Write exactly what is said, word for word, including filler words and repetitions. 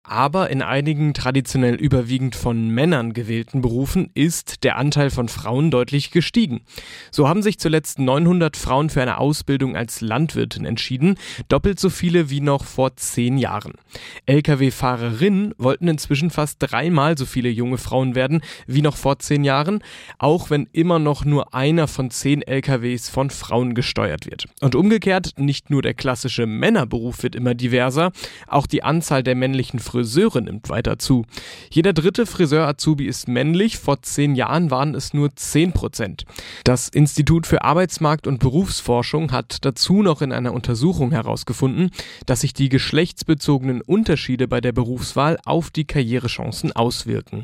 Aber in einigen traditionell überwiegend von Männern gewählten Berufen ist der Anteil von Frauen deutlich gestiegen. So haben sich zuletzt neunhundert Frauen für eine Ausbildung als Landwirtin entschieden, doppelt so viele wie noch vor zehn Jahren. L K W-Fahrerinnen wollten inzwischen fast dreimal so viele junge Frauen werden wie noch vor zehn Jahren, auch wenn immer noch nur einer von zehn L K Ws von Frauen gesteuert wird. Und umgekehrt, nicht nur der klassische Männerberuf wird immer diverser, auch die Anzahl der männlichen Friseure nimmt weiter zu. Jeder dritte Friseur-Azubi ist männlich, vor zehn Jahren waren es nur zehn Prozent. Das Institut für Arbeitsmarkt- und Berufsforschung hat dazu noch in einer Untersuchung herausgefunden, dass sich die geschlechtsbezogenen Unterschiede bei der Berufswahl auf die Karrierechancen auswirken.